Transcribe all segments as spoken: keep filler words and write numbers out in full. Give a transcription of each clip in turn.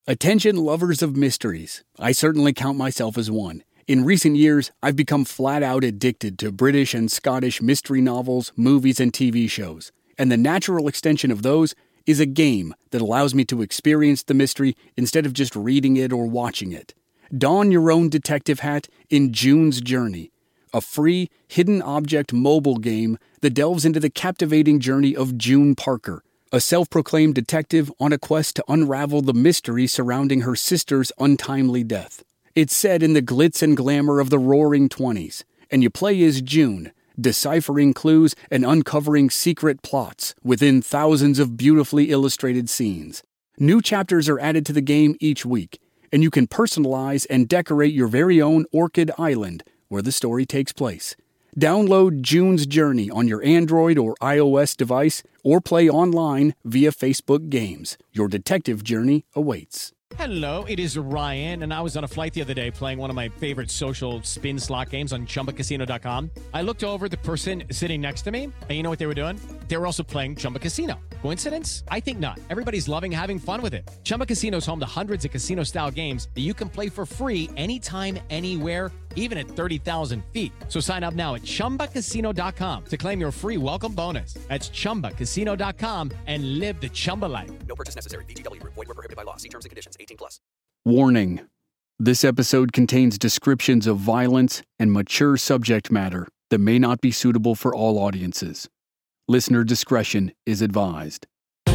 Attention lovers of mysteries. I certainly count myself as one. In recent years, I've become flat out addicted to British and Scottish mystery novels, movies, and T V shows. And the natural extension of those is a game that allows me to experience the mystery instead of just reading it or watching it. Don your own detective hat in June's Journey, a free, hidden object mobile game that delves into the captivating journey of June Parker, a self-proclaimed detective on a quest to unravel the mystery surrounding her sister's untimely death. It's set in the glitz and glamour of the Roaring Twenties, and you play as June, deciphering clues and uncovering secret plots within thousands of beautifully illustrated scenes. New chapters are added to the game each week, and you can personalize and decorate your very own Orchid Island, where the story takes place. Download June's Journey on your Android or iOS device, or play online via Facebook Games. Your detective journey awaits. Hello, it is Ryan, and I was on a flight the other day playing one of my favorite social spin slot games on Chumba Casino dot com. I looked over at the person sitting next to me, and you know what they were doing? They were also playing Chumba Casino. Coincidence? I think not. Everybody's loving having fun with it. Chumba Casino is home to hundreds of casino-style games that you can play for free anytime, anywhere, even at thirty thousand feet. So sign up now at Chumba Casino dot com to claim your free welcome bonus. That's Chumba Casino dot com and live the Chumba life. No purchase necessary. V G W. Void where prohibited by law. See terms and conditions. eighteen plus. Warning. This episode contains descriptions of violence and mature subject matter that may not be suitable for all audiences. Listener discretion is advised.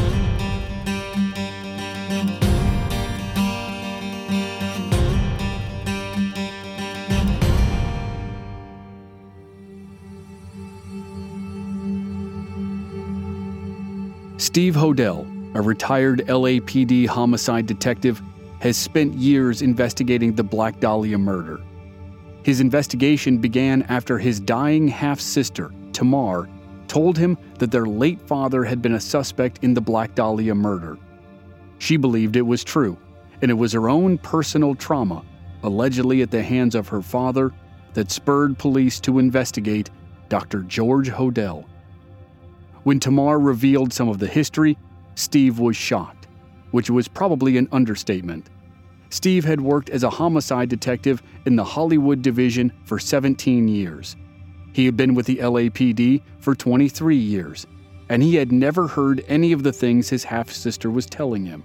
Steve Hodel, a retired L A P D homicide detective, has spent years investigating the Black Dahlia murder. His investigation began after his dying half-sister, Tamar, told him that their late father had been a suspect in the Black Dahlia murder. She believed it was true, and it was her own personal trauma, allegedly at the hands of her father, that spurred police to investigate Doctor George Hodel. When Tamar revealed some of the history, Steve was shocked, which was probably an understatement. Steve had worked as a homicide detective in the Hollywood division for seventeen years. He had been with the L A P D for twenty-three years, and he had never heard any of the things his half-sister was telling him.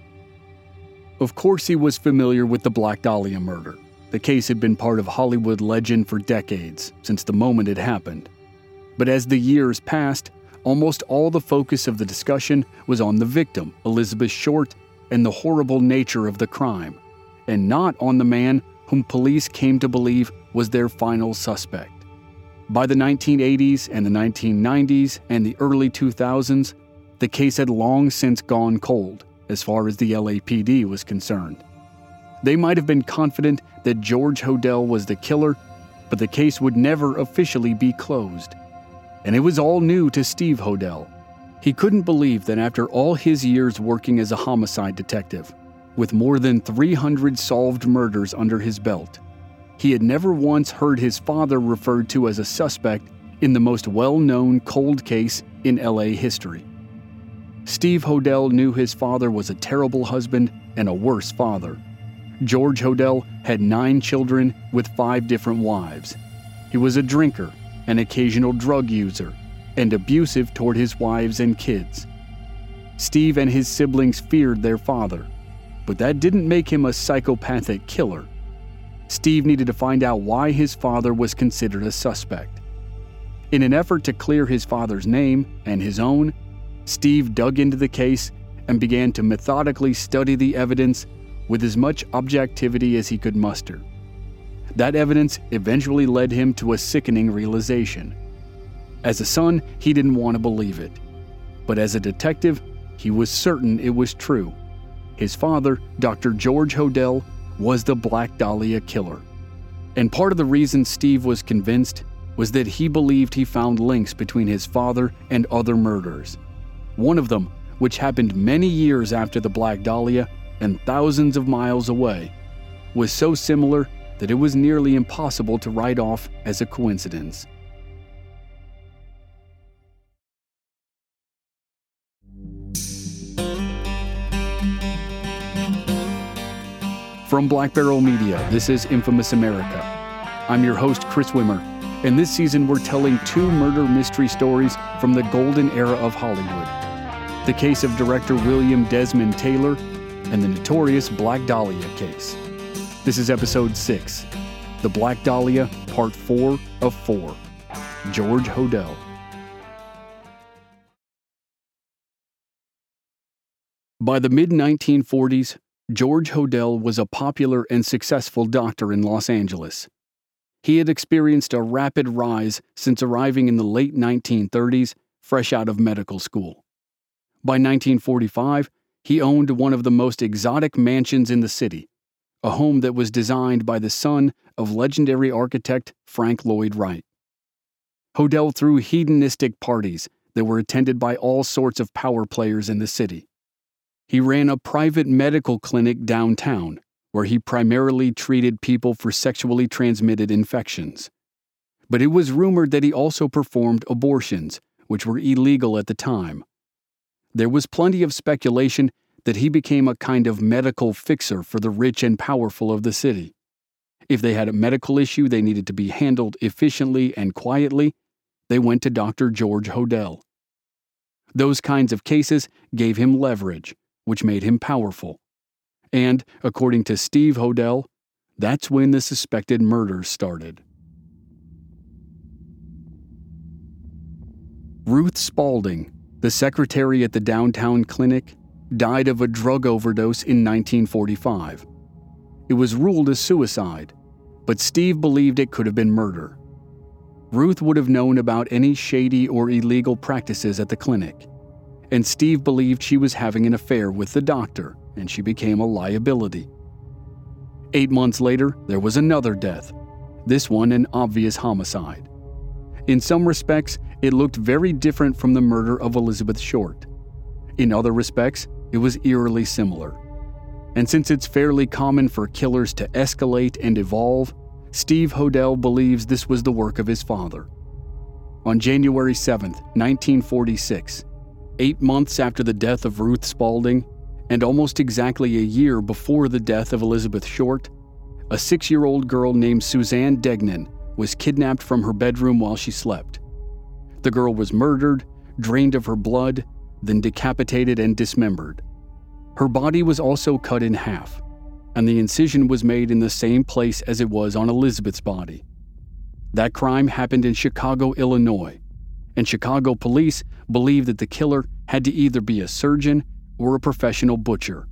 Of course, he was familiar with the Black Dahlia murder. The case had been part of Hollywood legend for decades, since the moment it happened. But as the years passed, almost all the focus of the discussion was on the victim, Elizabeth Short, and the horrible nature of the crime, and not on the man whom police came to believe was their final suspect. By the nineteen eighties and the nineteen nineties and the early two thousands, the case had long since gone cold, as far as the L A P D was concerned. They might have been confident that George Hodel was the killer, but the case would never officially be closed. And it was all new to Steve Hodel. He couldn't believe that after all his years working as a homicide detective, with more than three hundred solved murders under his belt, he had never once heard his father referred to as a suspect in the most well-known cold case in L A history. Steve Hodel knew his father was a terrible husband and a worse father. George Hodel had nine children with five different wives. He was a drinker, an occasional drug user, and abusive toward his wives and kids. Steve and his siblings feared their father, but that didn't make him a psychopathic killer. Steve needed to find out why his father was considered a suspect. In an effort to clear his father's name and his own, Steve dug into the case and began to methodically study the evidence with as much objectivity as he could muster. That evidence eventually led him to a sickening realization. As a son, he didn't want to believe it. But as a detective, he was certain it was true. His father, Doctor George Hodel, was the Black Dahlia killer. And part of the reason Steve was convinced was that he believed he found links between his father and other murders. One of them, which happened many years after the Black Dahlia and thousands of miles away, was so similar that it was nearly impossible to write off as a coincidence. From Black Barrel Media, this is Infamous America. I'm your host, Chris Wimmer, and this season we're telling two murder mystery stories from the golden era of Hollywood. The case of director William Desmond Taylor and the notorious Black Dahlia case. This is episode six, The Black Dahlia, part four of four, George Hodel. By the mid nineteen forties, George Hodel was a popular and successful doctor in Los Angeles. He had experienced a rapid rise since arriving in the late nineteen thirties, fresh out of medical school. By nineteen forty-five, he owned one of the most exotic mansions in the city, a home that was designed by the son of legendary architect Frank Lloyd Wright. Hodel threw hedonistic parties that were attended by all sorts of power players in the city. He ran a private medical clinic downtown, where he primarily treated people for sexually transmitted infections. But it was rumored that he also performed abortions, which were illegal at the time. There was plenty of speculation that he became a kind of medical fixer for the rich and powerful of the city. If they had a medical issue they needed to be handled efficiently and quietly, they went to Doctor George Hodel. Those kinds of cases gave him leverage, which made him powerful. And, according to Steve Hodel, that's when the suspected murders started. Ruth Spaulding, the secretary at the downtown clinic, died of a drug overdose in nineteen forty-five. It was ruled a suicide, but Steve believed it could have been murder. Ruth would have known about any shady or illegal practices at the clinic, and Steve believed she was having an affair with the doctor, and she became a liability. Eight months later, there was another death, this one an obvious homicide. In some respects, it looked very different from the murder of Elizabeth Short. In other respects, it was eerily similar. And since it's fairly common for killers to escalate and evolve, Steve Hodel believes this was the work of his father. On January seventh, nineteen forty-six, eight months after the death of Ruth Spaulding, and almost exactly a year before the death of Elizabeth Short, a six-year-old girl named Suzanne Degnan was kidnapped from her bedroom while she slept. The girl was murdered, drained of her blood, then decapitated and dismembered. Her body was also cut in half, and the incision was made in the same place as it was on Elizabeth's body. That crime happened in Chicago, Illinois, and Chicago police believed that the killer had to either be a surgeon or a professional butcher.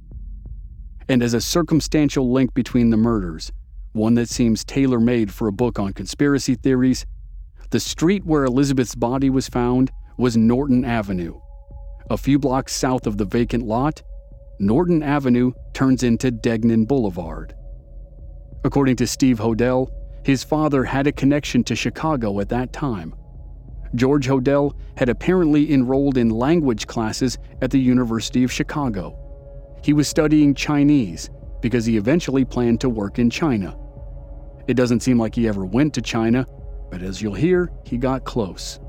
And as a circumstantial link between the murders, one that seems tailor-made for a book on conspiracy theories, the street where Elizabeth's body was found was Norton Avenue. A few blocks south of the vacant lot, Norton Avenue turns into Degnan Boulevard. According to Steve Hodel, his father had a connection to Chicago at that time. George Hodel had apparently enrolled in language classes at the University of Chicago. He was studying Chinese because he eventually planned to work in China. It doesn't seem like he ever went to China, but as you'll hear, he got close.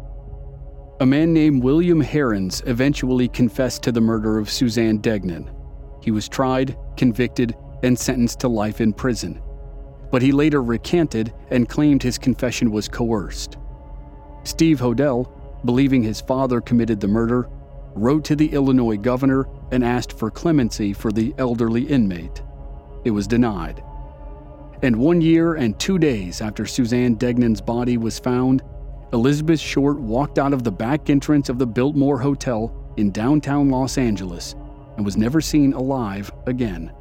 A man named William Herons eventually confessed to the murder of Suzanne Degnan. He was tried, convicted, and sentenced to life in prison. But he later recanted and claimed his confession was coerced. Steve Hodel, believing his father committed the murder, wrote to the Illinois governor and asked for clemency for the elderly inmate. It was denied. And one year and two days after Suzanne Degnan's body was found, Elizabeth Short walked out of the back entrance of the Biltmore Hotel in downtown Los Angeles and was never seen alive again.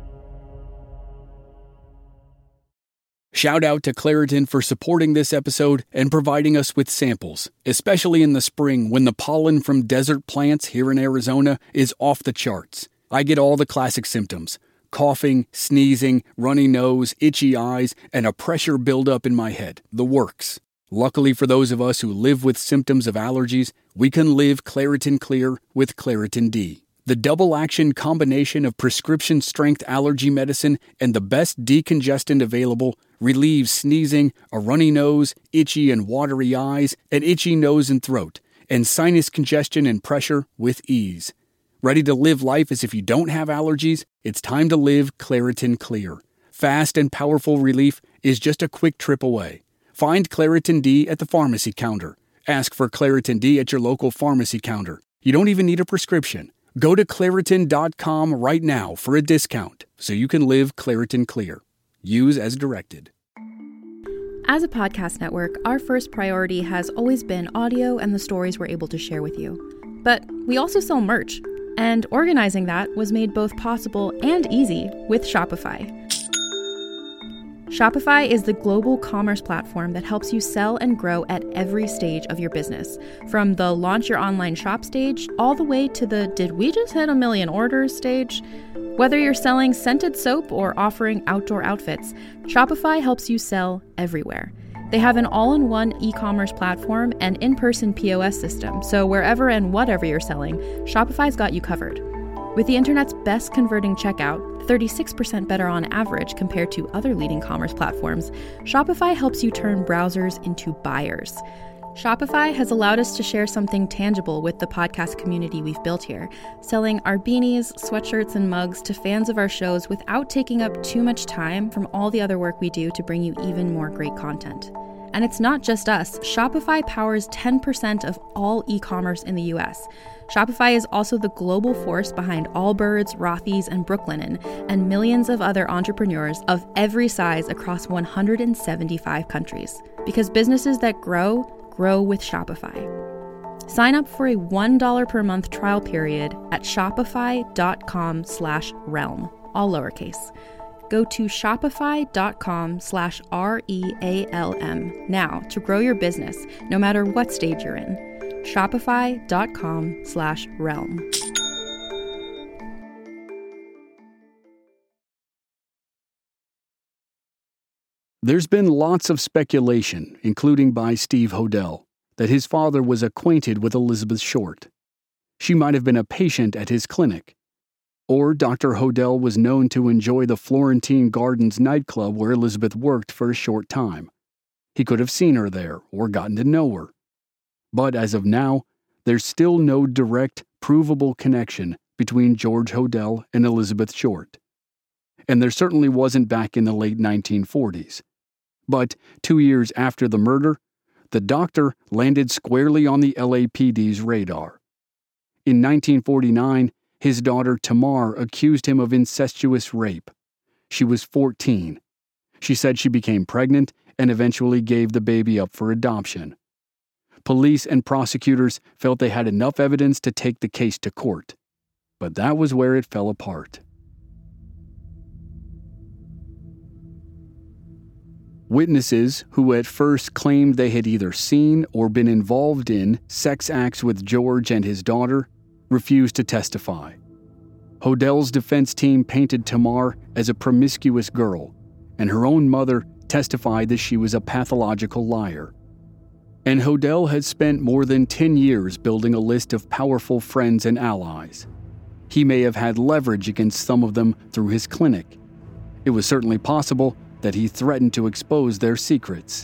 Shout out to Claritin for supporting this episode and providing us with samples, especially in the spring when the pollen from desert plants here in Arizona is off the charts. I get all the classic symptoms: coughing, sneezing, runny nose, itchy eyes, and a pressure buildup in my head. The works. Luckily for those of us who live with symptoms of allergies, we can live Claritin Clear with Claritin D. The double-action combination of prescription-strength allergy medicine and the best decongestant available relieves sneezing, a runny nose, itchy and watery eyes, an itchy nose and throat, and sinus congestion and pressure with ease. Ready to live life as if you don't have allergies? It's time to live Claritin Clear. Fast and powerful relief is just a quick trip away. Find Claritin D at the pharmacy counter. Ask for Claritin D at your local pharmacy counter. You don't even need a prescription. Go to Claritin dot com right now for a discount so you can live Claritin Clear. Use as directed. As a podcast network, our first priority has always been audio and the stories we're able to share with you. But we also sell merch, and organizing that was made both possible and easy with Shopify. Shopify is the global commerce platform that helps you sell and grow at every stage of your business, from the launch your online shop stage all the way to the did we just hit a million orders stage. Whether you're selling scented soap or offering outdoor outfits, Shopify helps you sell everywhere. They have an all-in-one e-commerce platform and in-person P O S system, so wherever and whatever you're selling, Shopify's got you covered. With the internet's best converting checkout, thirty-six percent better on average compared to other leading commerce platforms, Shopify helps you turn browsers into buyers. Shopify has allowed us to share something tangible with the podcast community we've built here, selling our beanies, sweatshirts, and mugs to fans of our shows without taking up too much time from all the other work we do to bring you even more great content. And it's not just us. Shopify powers ten percent of all e-commerce in the U S. Shopify is also the global force behind Allbirds, Rothy's, and Brooklinen, and millions of other entrepreneurs of every size across one hundred seventy-five countries. Because businesses that grow, grow with Shopify. Sign up for a one dollar per month trial period at shopify.com slash realm, all lowercase. Go to shopify.com slash R-E-A-L-M now to grow your business, no matter what stage you're in. Shopify.com slash realm. There's been lots of speculation, including by Steve Hodel, that his father was acquainted with Elizabeth Short. She might have been a patient at his clinic. Or Doctor Hodel was known to enjoy the Florentine Gardens nightclub where Elizabeth worked for a short time. He could have seen her there or gotten to know her. But as of now, there's still no direct, provable connection between George Hodel and Elizabeth Short. And there certainly wasn't back in the late nineteen forties. But two years after the murder, the doctor landed squarely on the L A P D's radar. In nineteen forty-nine, his daughter Tamar accused him of incestuous rape. She was fourteen. She said she became pregnant and eventually gave the baby up for adoption. Police and prosecutors felt they had enough evidence to take the case to court. But that was where it fell apart. Witnesses who at first claimed they had either seen or been involved in sex acts with George and his daughter refused to testify. Hodel's defense team painted Tamar as a promiscuous girl, and her own mother testified that she was a pathological liar. And Hodel had spent more than ten years building a list of powerful friends and allies. He may have had leverage against some of them through his clinic. It was certainly possible that he threatened to expose their secrets.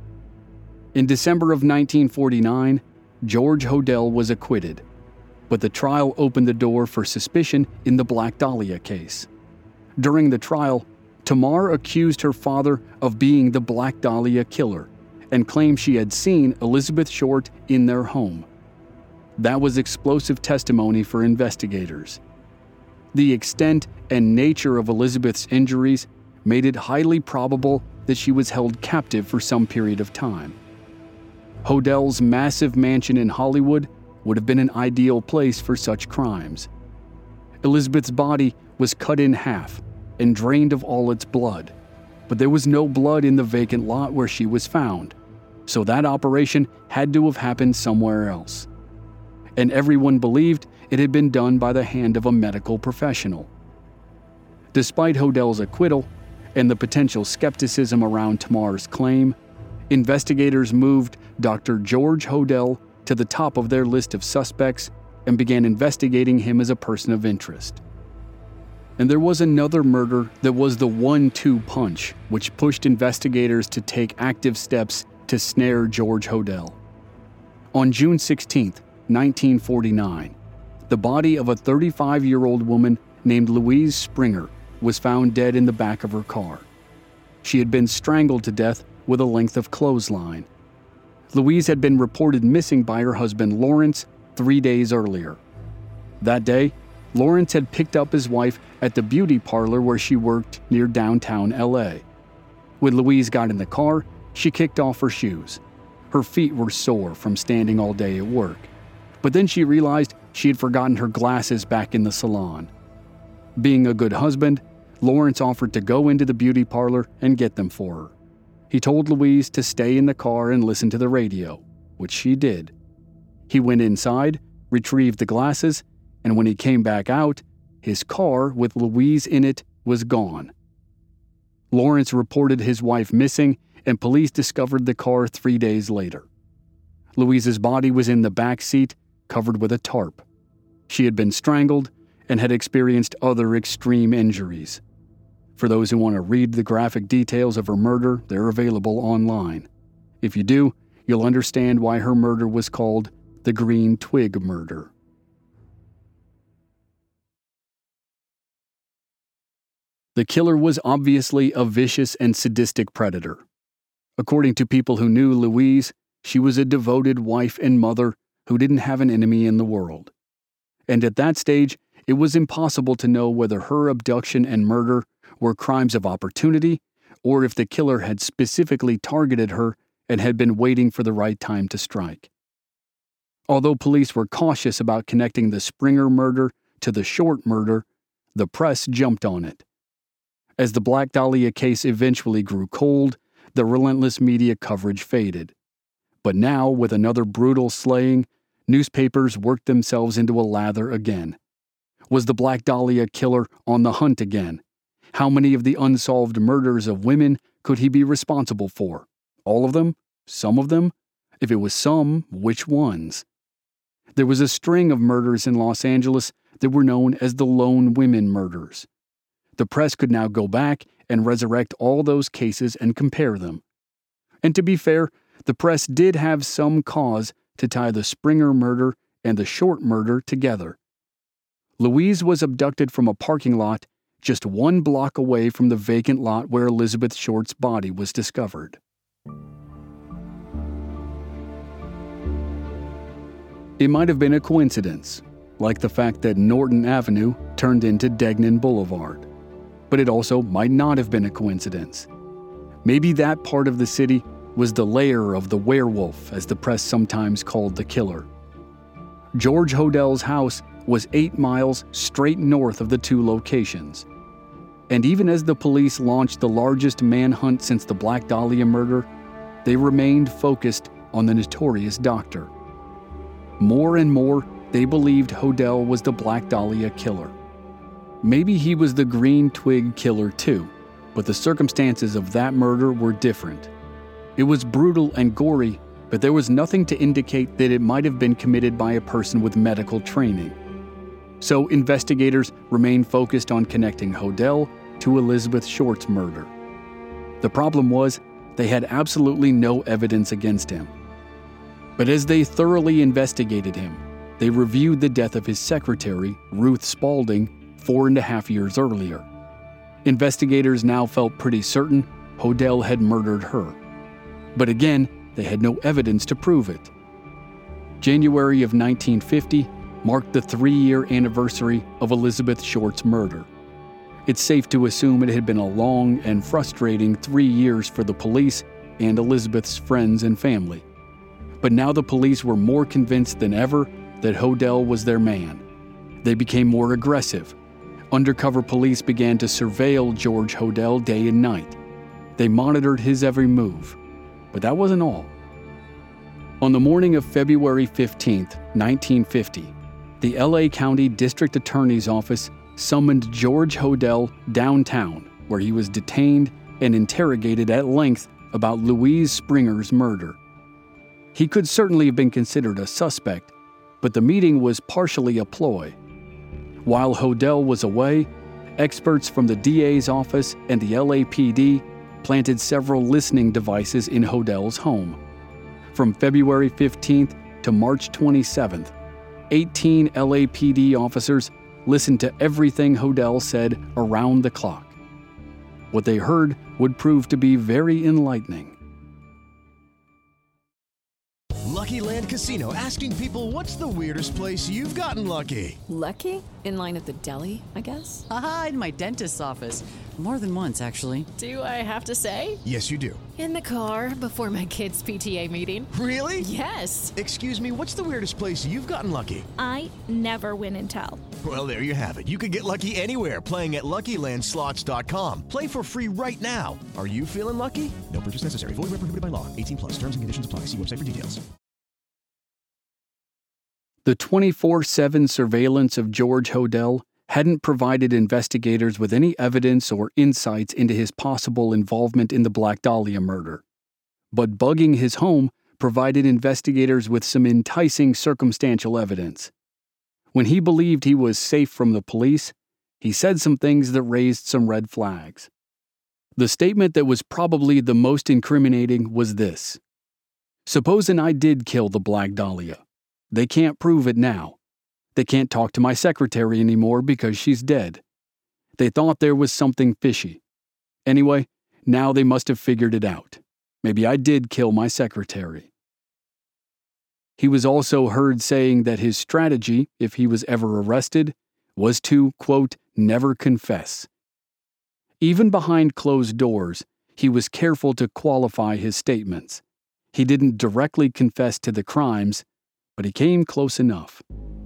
In December of nineteen forty-nine, George Hodel was acquitted, but the trial opened the door for suspicion in the Black Dahlia case. During the trial, Tamar accused her father of being the Black Dahlia killer and claimed she had seen Elizabeth Short in their home. That was explosive testimony for investigators. The extent and nature of Elizabeth's injuries made it highly probable that she was held captive for some period of time. Hodel's massive mansion in Hollywood would have been an ideal place for such crimes. Elizabeth's body was cut in half and drained of all its blood, but there was no blood in the vacant lot where she was found, so that operation had to have happened somewhere else. And everyone believed it had been done by the hand of a medical professional. Despite Hodel's acquittal and the potential skepticism around Tamar's claim, investigators moved Doctor George Hodel to the top of their list of suspects and began investigating him as a person of interest. And there was another murder that was the one two punch which pushed investigators to take active steps to snare George Hodel. On June sixteenth, nineteen forty-nine, the body of a thirty-five-year-old woman named Louise Springer was found dead in the back of her car. She had been strangled to death with a length of clothesline. Louise had been reported missing by her husband Lawrence three days earlier. That day, Lawrence had picked up his wife at the beauty parlor where she worked near downtown L A. When Louise got in the car, she kicked off her shoes. Her feet were sore from standing all day at work. But then she realized she had forgotten her glasses back in the salon. Being a good husband, Lawrence offered to go into the beauty parlor and get them for her. He told Louise to stay in the car and listen to the radio, which she did. He went inside, retrieved the glasses, and when he came back out, his car with Louise in it was gone. Lawrence reported his wife missing, and police discovered the car three days later. Louise's body was in the back seat, covered with a tarp. She had been strangled and had experienced other extreme injuries. For those who want to read the graphic details of her murder, they're available online. If you do, you'll understand why her murder was called the Green Twig Murder. The killer was obviously a vicious and sadistic predator. According to people who knew Louise, she was a devoted wife and mother who didn't have an enemy in the world. And at that stage, it was impossible to know whether her abduction and murder were crimes of opportunity or if the killer had specifically targeted her and had been waiting for the right time to strike. Although police were cautious about connecting the Springer murder to the Short murder, the press jumped on it. As the Black Dahlia case eventually grew cold, the relentless media coverage faded. But now, with another brutal slaying, newspapers worked themselves into a lather again. Was the Black Dahlia killer on the hunt again? How many of the unsolved murders of women could he be responsible for? All of them? Some of them? If it was some, which ones? There was a string of murders in Los Angeles that were known as the Lone Women Murders. The press could now go back and resurrect all those cases and compare them. And to be fair, the press did have some cause to tie the Springer murder and the Short murder together. Louise was abducted from a parking lot just one block away from the vacant lot where Elizabeth Short's body was discovered. It might have been a coincidence, like the fact that Norton Avenue turned into Degnan Boulevard. But it also might not have been a coincidence. Maybe that part of the city was the lair of the werewolf, as the press sometimes called the killer. George Hodell's house was eight miles straight north of the two locations. And even as the police launched the largest manhunt since the Black Dahlia murder, they remained focused on the notorious doctor. More and more, they believed Hodell was the Black Dahlia killer. Maybe he was the Green Twig killer too, but the circumstances of that murder were different. It was brutal and gory, but there was nothing to indicate that it might have been committed by a person with medical training. So investigators remained focused on connecting Hodell to Elizabeth Short's murder. The problem was, they had absolutely no evidence against him. But as they thoroughly investigated him, they reviewed the death of his secretary, Ruth Spaulding, four and a half years earlier. Investigators now felt pretty certain Hodell had murdered her. But again, they had no evidence to prove it. January of nineteen fifty marked the three-year anniversary of Elizabeth Short's murder. It's safe to assume it had been a long and frustrating three years for the police and Elizabeth's friends and family. But now the police were more convinced than ever that Hodell was their man. They became more aggressive. Undercover police began to surveil George Hodell day and night. They monitored his every move. But that wasn't all. On the morning of February fifteenth, nineteen fifty, the L A County District Attorney's Office summoned George Hodell downtown, where he was detained and interrogated at length about Louise Springer's murder. He could certainly have been considered a suspect, but the meeting was partially a ploy. While Hodell was away, experts from the D A's office and the L A P D planted several listening devices in Hodell's home. From February fifteenth to March twenty-seventh, eighteen L A P D officers listened to everything Hodel said around the clock. What they heard would prove to be very enlightening. Lucky Land Casino, asking people, what's the weirdest place you've gotten lucky? Lucky? In line at the deli, I guess? Aha, in my dentist's office. More than once, actually. Do I have to say? Yes, you do. In the car before my kids' P T A meeting. Really? Yes. Excuse me, what's the weirdest place you've gotten lucky? I never win and tell. Well, there you have it. You can get lucky anywhere, playing at Lucky Land Slots dot com. Play for free right now. Are you feeling lucky? No purchase necessary. Void where prohibited by law. eighteen plus. Terms and conditions apply. See website for details. The twenty-four seven surveillance of George Hodel hadn't provided investigators with any evidence or insights into his possible involvement in the Black Dahlia murder. But bugging his home provided investigators with some enticing circumstantial evidence. When he believed he was safe from the police, he said some things that raised some red flags. The statement that was probably the most incriminating was this: "Supposing I did kill the Black Dahlia. They can't prove it now. They can't talk to my secretary anymore because she's dead. They thought there was something fishy. Anyway, now they must have figured it out. Maybe I did kill my secretary." He was also heard saying that his strategy, if he was ever arrested, was to, quote, never confess. Even behind closed doors, he was careful to qualify his statements. He didn't directly confess to the crimes, but he came close enough.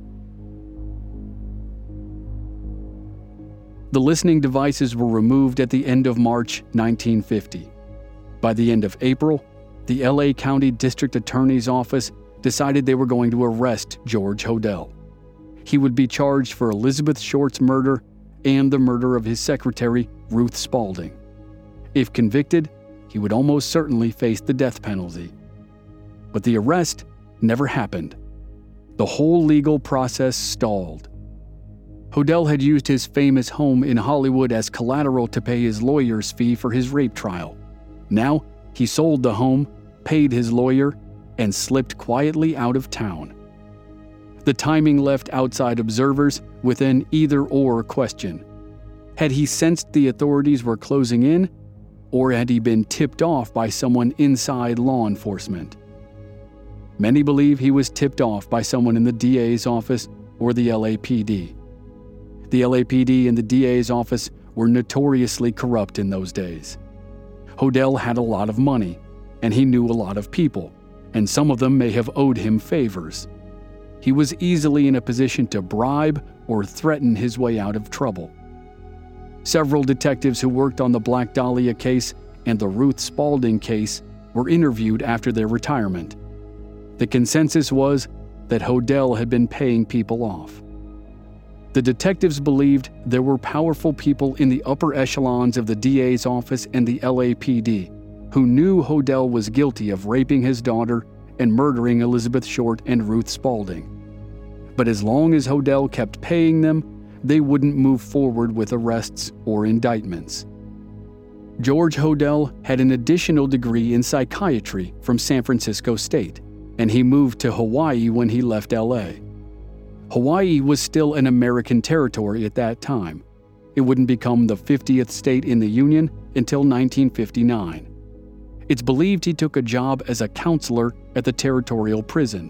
The listening devices were removed at the end of March nineteen fifty. By the end of April, the L A County District Attorney's Office decided they were going to arrest George Hodel. He would be charged for Elizabeth Short's murder and the murder of his secretary, Ruth Spaulding. If convicted, he would almost certainly face the death penalty. But the arrest never happened. The whole legal process stalled. Hodel had used his famous home in Hollywood as collateral to pay his lawyer's fee for his rape trial. Now, he sold the home, paid his lawyer, and slipped quietly out of town. The timing left outside observers with an either-or question. Had he sensed the authorities were closing in, or had he been tipped off by someone inside law enforcement? Many believe he was tipped off by someone in the D A's office or the L A P D. The L A P D and the D A's office were notoriously corrupt in those days. Hodel had a lot of money, and he knew a lot of people, and some of them may have owed him favors. He was easily in a position to bribe or threaten his way out of trouble. Several detectives who worked on the Black Dahlia case and the Ruth Spaulding case were interviewed after their retirement. The consensus was that Hodel had been paying people off. The detectives believed there were powerful people in the upper echelons of the D A's office and the L A P D who knew Hodel was guilty of raping his daughter and murdering Elizabeth Short and Ruth Spaulding. But as long as Hodel kept paying them, they wouldn't move forward with arrests or indictments. George Hodel had an additional degree in psychiatry from San Francisco State, and he moved to Hawaii when he left L A. Hawaii was still an American territory at that time. It wouldn't become the fiftieth state in the Union until nineteen fifty-nine. It's believed he took a job as a counselor at the territorial prison.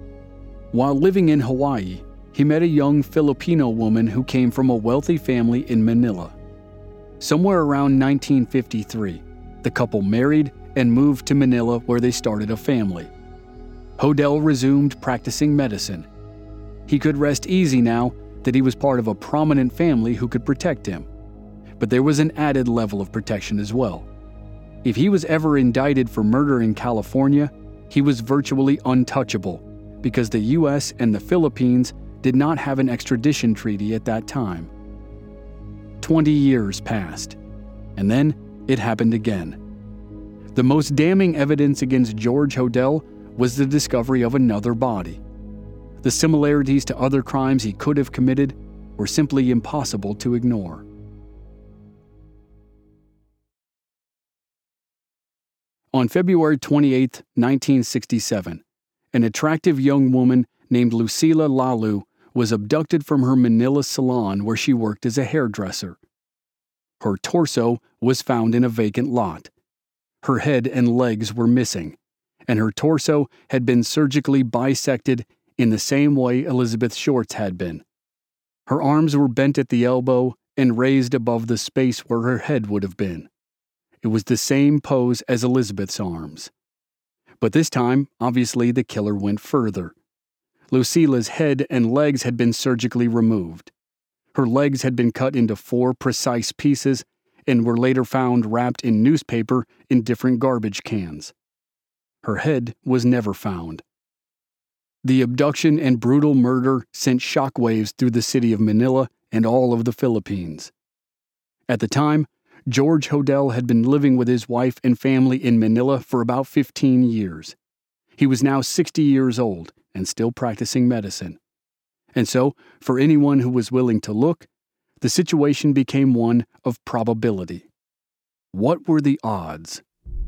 While living in Hawaii, he met a young Filipino woman who came from a wealthy family in Manila. Somewhere around nineteen fifty-three, the couple married and moved to Manila where they started a family. Hodel resumed practicing medicine. He could rest easy now that he was part of a prominent family who could protect him. But there was an added level of protection as well. If he was ever indicted for murder in California, he was virtually untouchable because the U S and the Philippines did not have an extradition treaty at that time. Twenty years passed, and then it happened again. The most damning evidence against George Hodel was the discovery of another body. The similarities to other crimes he could have committed were simply impossible to ignore. On February twenty-eighth, nineteen sixty-seven, an attractive young woman named Lucila Lalu was abducted from her Manila salon where she worked as a hairdresser. Her torso was found in a vacant lot. Her head and legs were missing, and her torso had been surgically bisected in the same way Elizabeth Short's had been. Her arms were bent at the elbow and raised above the space where her head would have been. It was the same pose as Elizabeth's arms. But this time, obviously, the killer went further. Lucila's head and legs had been surgically removed. Her legs had been cut into four precise pieces and were later found wrapped in newspaper in different garbage cans. Her head was never found. The abduction and brutal murder sent shockwaves through the city of Manila and all of the Philippines. At the time, George Hodel had been living with his wife and family in Manila for about fifteen years. He was now sixty years old and still practicing medicine. And so, for anyone who was willing to look, the situation became one of probability. What were the odds?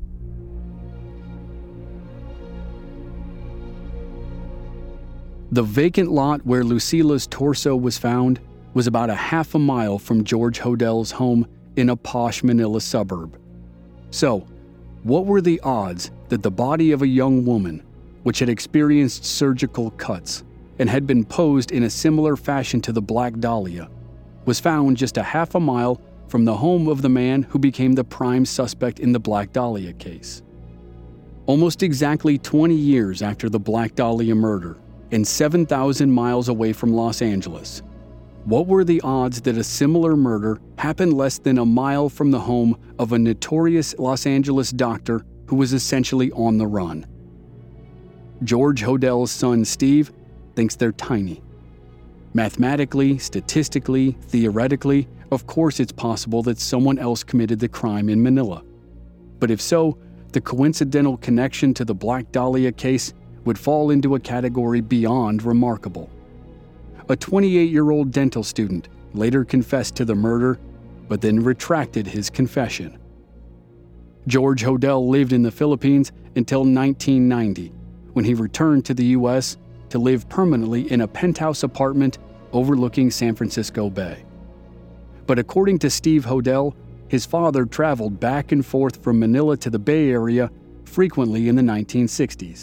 The vacant lot where Lucila's torso was found was about a half a mile from George Hodel's home in a posh Manila suburb. So, what were the odds that the body of a young woman, which had experienced surgical cuts and had been posed in a similar fashion to the Black Dahlia, was found just a half a mile from the home of the man who became the prime suspect in the Black Dahlia case? Almost exactly twenty years after the Black Dahlia murder, and seven thousand miles away from Los Angeles, what were the odds that a similar murder happened less than a mile from the home of a notorious Los Angeles doctor who was essentially on the run? George Hodel's son Steve thinks they're tiny. Mathematically, statistically, theoretically, of course it's possible that someone else committed the crime in Manila. But if so, the coincidental connection to the Black Dahlia case would fall into a category beyond remarkable. A twenty-eight-year-old dental student later confessed to the murder, but then retracted his confession. George Hodel lived in the Philippines until nineteen ninety, when he returned to the U S to live permanently in a penthouse apartment overlooking San Francisco Bay. But according to Steve Hodel, his father traveled back and forth from Manila to the Bay Area frequently in the nineteen sixties.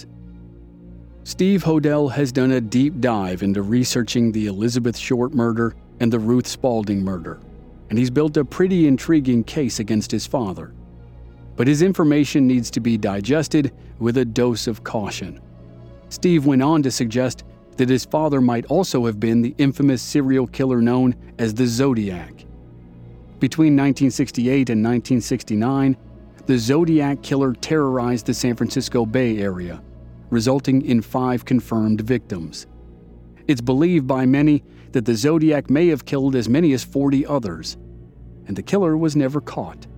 Steve Hodel has done a deep dive into researching the Elizabeth Short murder and the Ruth Spalding murder, and he's built a pretty intriguing case against his father. But his information needs to be digested with a dose of caution. Steve went on to suggest that his father might also have been the infamous serial killer known as the Zodiac. Between nineteen sixty-eight and nineteen sixty-nine, the Zodiac killer terrorized the San Francisco Bay Area, resulting in five confirmed victims. It's believed by many that the Zodiac may have killed as many as forty others, and the killer was never caught.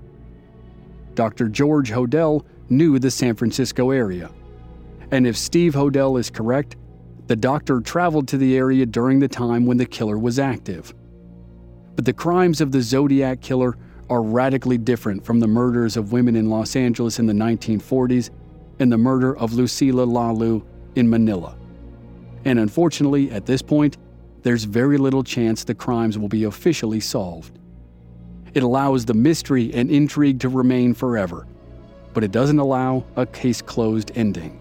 Doctor George Hodel knew the San Francisco area, and if Steve Hodel is correct, the doctor traveled to the area during the time when the killer was active. But the crimes of the Zodiac killer are radically different from the murders of women in Los Angeles in the nineteen forties and the murder of Lucila Lalu in Manila. And unfortunately, at this point, there's very little chance the crimes will be officially solved. It allows the mystery and intrigue to remain forever, but it doesn't allow a case-closed ending.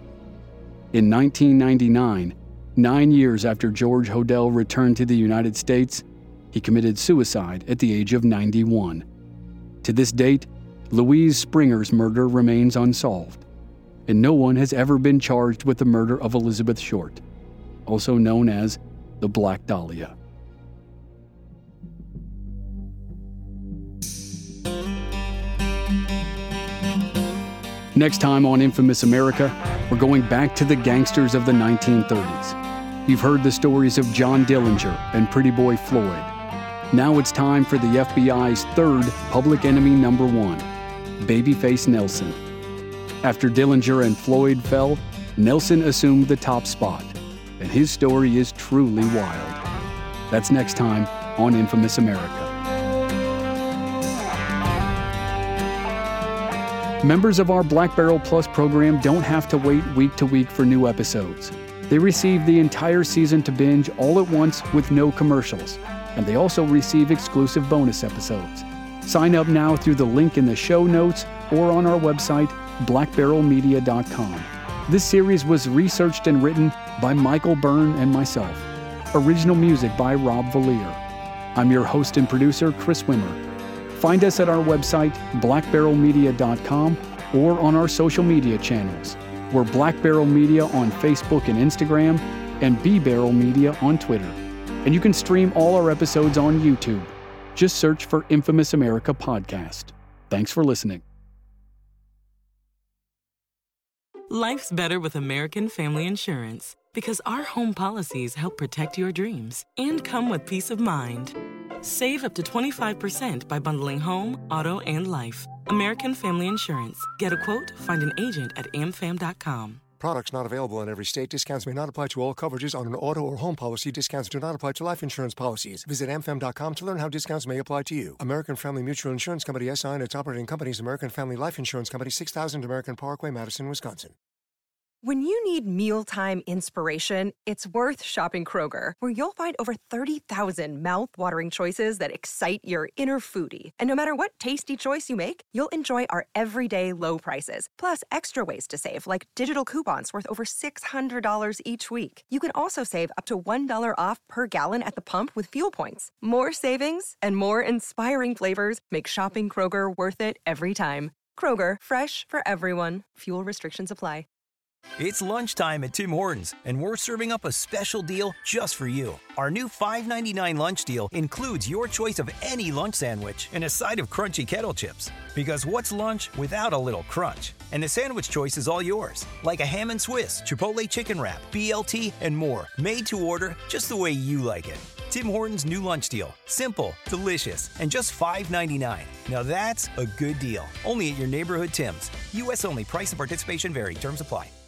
In nineteen ninety-nine, nine years after George Hodel returned to the United States, he committed suicide at the age of ninety-one. To this date, Louise Springer's murder remains unsolved, and no one has ever been charged with the murder of Elizabeth Short, also known as the Black Dahlia. Next time on Infamous America, we're going back to the gangsters of the nineteen thirties. You've heard the stories of John Dillinger and Pretty Boy Floyd. Now it's time for the F B I's third public enemy number one, Babyface Nelson. After Dillinger and Floyd fell, Nelson assumed the top spot, and his story is truly wild. That's next time on Infamous America. Members of our Black Barrel Plus program don't have to wait week to week for new episodes. They receive the entire season to binge all at once with no commercials, and they also receive exclusive bonus episodes. Sign up now through the link in the show notes or on our website, black barrel media dot com. This series was researched and written by Michael Byrne and myself. Original music by Rob Valier. I'm your host and producer, Chris Wimmer. Find us at our website, black barrel media dot com, or on our social media channels. We're Black Barrel Media on Facebook and Instagram, and B Barrel Media on Twitter. And you can stream all our episodes on YouTube. Just search for Infamous America Podcast. Thanks for listening. Life's better with American Family Insurance because our home policies help protect your dreams and come with peace of mind. Save up to twenty-five percent by bundling home, auto, and life. American Family Insurance. Get a quote, find an agent at a m fam dot com. Products not available in every state. Discounts may not apply to all coverages on an auto or home policy. Discounts do not apply to life insurance policies. Visit a m fam dot com to learn how discounts may apply to you. American Family Mutual Insurance Company, S I and its operating companies, American Family Life Insurance Company, six thousand American Parkway, Madison, Wisconsin. When you need mealtime inspiration, it's worth shopping Kroger, where you'll find over thirty thousand mouth-watering choices that excite your inner foodie. And no matter what tasty choice you make, you'll enjoy our everyday low prices, plus extra ways to save, like digital coupons worth over six hundred dollars each week. You can also save up to one dollar off per gallon at the pump with fuel points. More savings and more inspiring flavors make shopping Kroger worth it every time. Kroger, fresh for everyone. Fuel restrictions apply. It's lunchtime at Tim Hortons, and we're serving up a special deal just for you. Our new five ninety-nine lunch deal includes your choice of any lunch sandwich and a side of crunchy kettle chips. Because what's lunch without a little crunch? And the sandwich choice is all yours, like a ham and Swiss, Chipotle chicken wrap, B L T, and more, made to order just the way you like it. Tim Hortons' new lunch deal. Simple, delicious, and just five ninety-nine. Now that's a good deal. Only at your neighborhood Tim's. U S only. Price and participation vary. Terms apply.